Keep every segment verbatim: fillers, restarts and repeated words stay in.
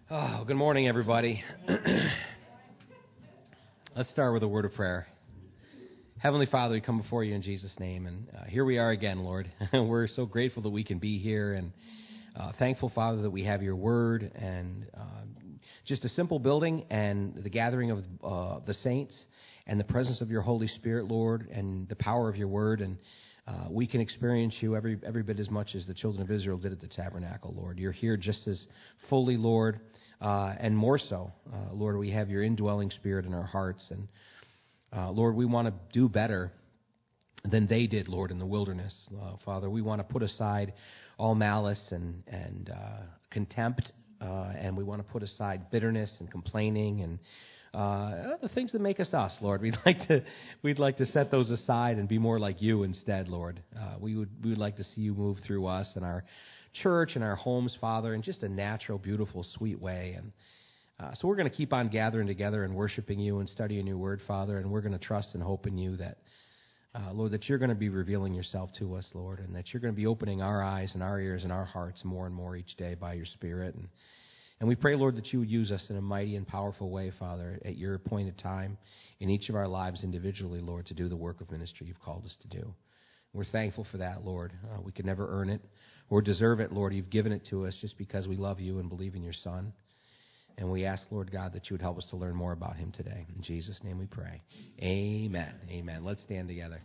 Oh, good morning, everybody. Let's start with a word of prayer. Heavenly Father, we come before you in Jesus' name, and uh, here we are again, Lord. We're so grateful that we can be here, and uh, thankful, Father, that we have your word, and uh, just a simple building, and the gathering of uh, the saints, and the presence of your Holy Spirit, Lord, and the power of your word, and uh, we can experience you every every bit as much as the children of Israel did at the tabernacle, Lord. You're here just as fully, Lord, uh, and more so, uh, Lord. We have your indwelling spirit in our hearts, and uh, Lord, we want to do better than they did, Lord, in the wilderness, uh, Father. We want to put aside all malice and and uh, contempt, uh, and we want to put aside bitterness and complaining and Uh, the things that make us us, Lord. We'd like to we'd like to set those aside and be more like you instead, Lord. Uh, we would we would like to see you move through us and our church and our homes, Father, in just a natural, beautiful, sweet way. And uh, so we're going to keep on gathering together and worshiping you and studying your word, Father, and we're going to trust and hope in you that, uh, Lord, that you're going to be revealing yourself to us, Lord, and that you're going to be opening our eyes and our ears and our hearts more and more each day by your Spirit. And And we pray, Lord, that you would use us in a mighty and powerful way, Father, at your appointed time in each of our lives individually, Lord, to do the work of ministry you've called us to do. We're thankful for that, Lord. Uh, we could never earn it or deserve it, Lord. You've given it to us just because we love you and believe in your Son. And we ask, Lord God, that you would help us to learn more about him today. In Jesus' name we pray. Amen. Amen. Let's stand together.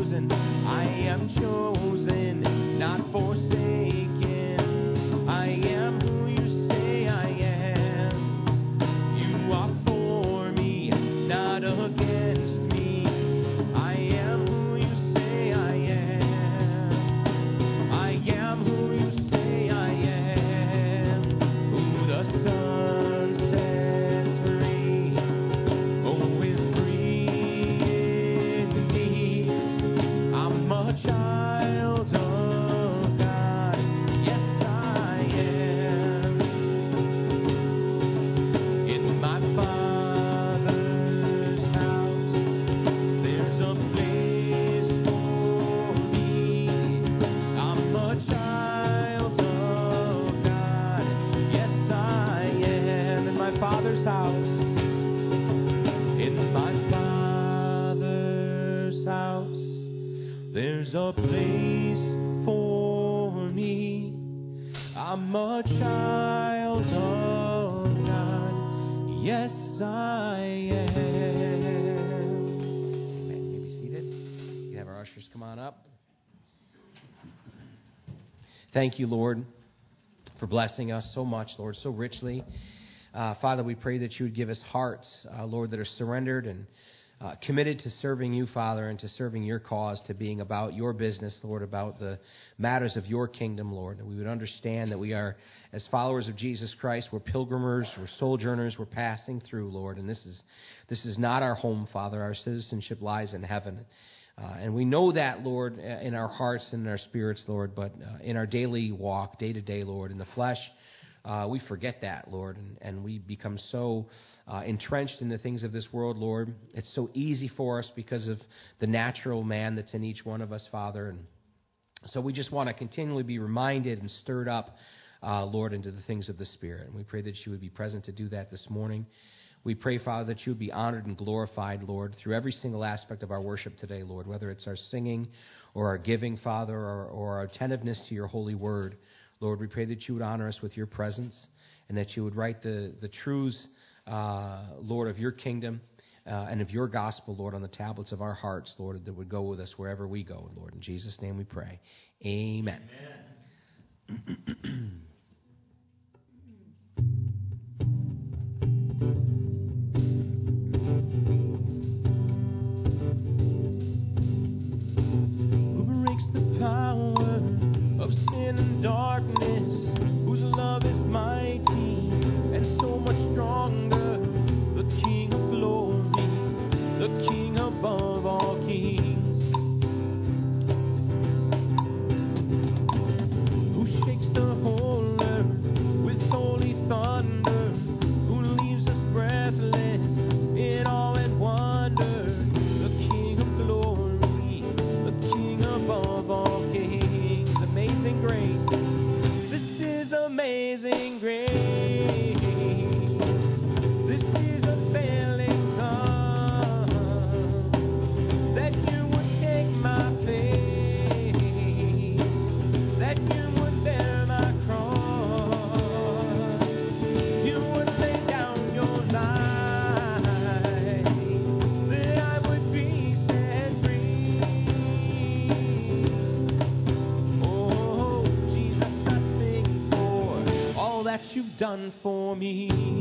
chosen. I am chosen, not forsaken. I am who you say I am. You are for me, not against me. I am who you say I am. I am who you say I am. Who the Son sets free, oh, is free indeed. I'm a child of God. Yes, I am. In my Father's house, there's a place for me. I'm a child of God. Yes, I am. In my Father's house. In my Father's house, there's a place for me. I'm a child of God. Yes, I am. Amen. You may be seated. You can have our ushers come on up. Thank you, Lord, for blessing us so much, Lord, so richly. Uh, Father, we pray that you would give us hearts, uh, Lord, that are surrendered and uh, committed to serving you, Father, and to serving your cause, to being about your business, Lord, about the matters of your kingdom, Lord. That we would understand that we are, as followers of Jesus Christ, we're pilgrimers, we're sojourners, we're passing through, Lord, and this is this is not our home, Father. Our citizenship lies in heaven. Uh, and we know that, Lord, in our hearts and in our spirits, Lord, but uh, in our daily walk, day to day, Lord, in the flesh, Uh, we forget that, Lord, and, and we become so uh, entrenched in the things of this world, Lord. It's so easy for us because of the natural man that's in each one of us, Father. And so we just want to continually be reminded and stirred up, uh, Lord, into the things of the Spirit. And we pray that you would be present to do that this morning. We pray, Father, that you would be honored and glorified, Lord, through every single aspect of our worship today, Lord, whether it's our singing or our giving, Father, or, or our attentiveness to your holy word. Lord, we pray that you would honor us with your presence and that you would write the, the truths, uh, Lord, of your kingdom uh, and of your gospel, Lord, on the tablets of our hearts, Lord, that would go with us wherever we go, Lord. In Jesus' name we pray. Amen. Amen. Who breaks the power of sin and darkness, whose love is mighty and so much stronger, the King of glory, the King above all kings, who shakes the whole earth with holy thunder, who leaves us breathless in awe and wonder, the King of glory, the King above all kings. Amazing grace, this is amazing grace. This is a failing love, that you would take my place, that you would bear my cross, you would lay down your life, that I would be set free. Oh, Jesus, I sing for all that you've done for me.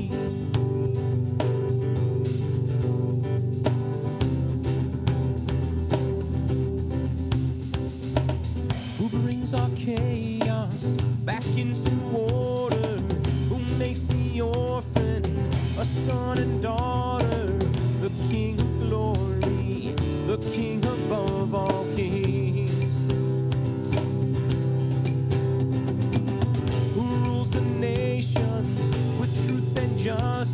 Who brings our chaos back into order, who makes the orphan a son and daughter, the King of glory, the King above all kings, who rules the nations with truth and justice.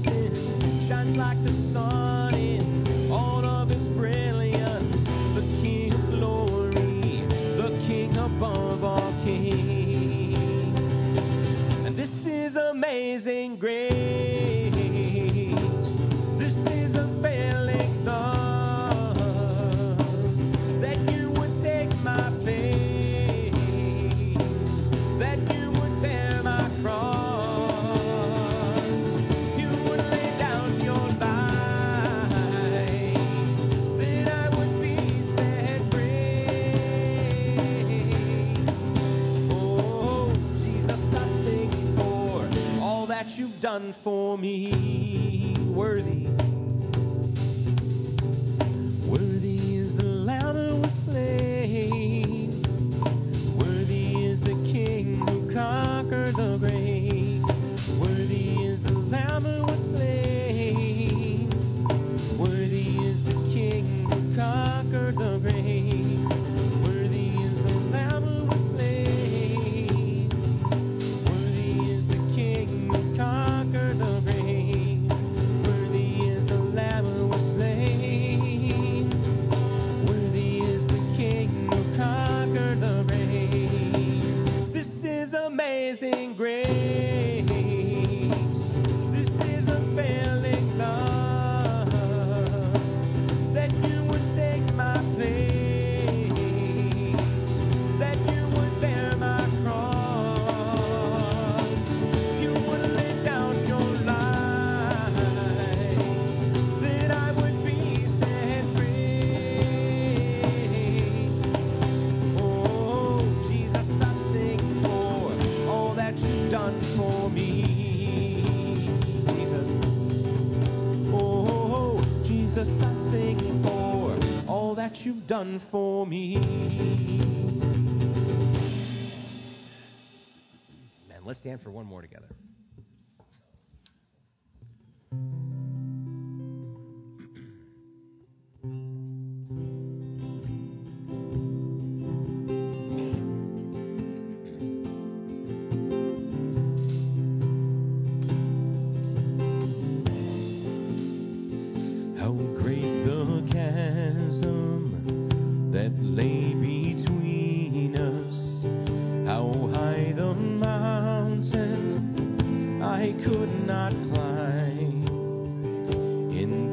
for me. Worthy. Worthy is the Lamb who was slain. Worthy is the King who conquered the grave. Worthy is the Lamb who was slain. Worthy is the King who conquered the grave. Worthy is the Lamb who was slain. Worthy is the King who conquered the grave. Worthy is the Lamb who was slain. Worthy is the King who conquered the grave. This is amazing grace. This is unfailing love. That you would take my place. That you would bear my cross. You would lay down your life. That I would be set free. Oh, Jesus, I sing for all that you've done for me. Jesus. Oh, Jesus, I sing for all that you've done for me. Man, let's stand for one more together. How great the chasm that lay between us. How high the mountain I could not climb. In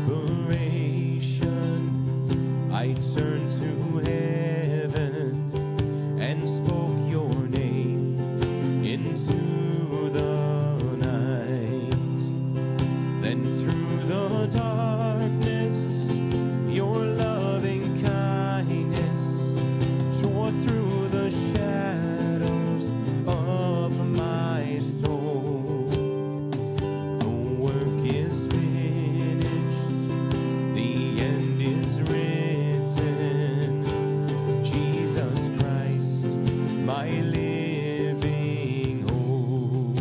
desperation, I turned to heaven and spoke your name into the night. Then through the darkness, your loving kindness tore through the shadows of my soul. The work is finished, the end is written. Jesus Christ, my living hope.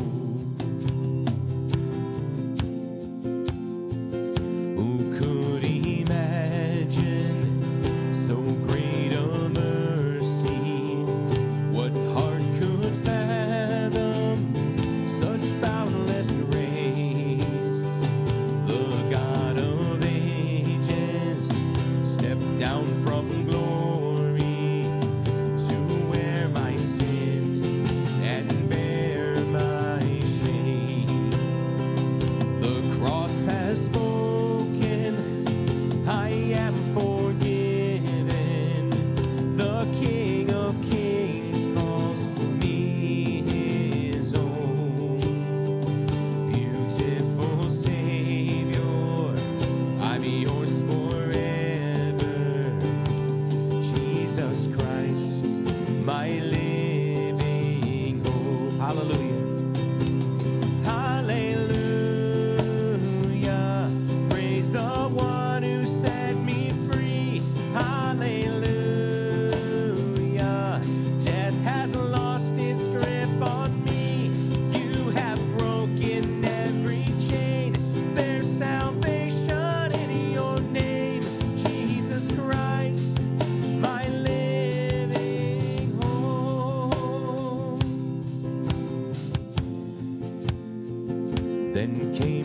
Who could imagine so great a mercy? What heart could fathom such boundless grace? The God of ages stepped down from glory to wear my sin and bear my shame. The cross has spoken, I am forgiven. The King of Kings calls me his own. Beautiful Savior, I'm yours forever. Jesus Christ, my living hope. Hallelujah. Hallelujah. Praise the one who set me free. Hallelujah. Death has lost its grip on me. You have broken every chain. There's salvation in your name. Jesus Christ, my living hope. Then came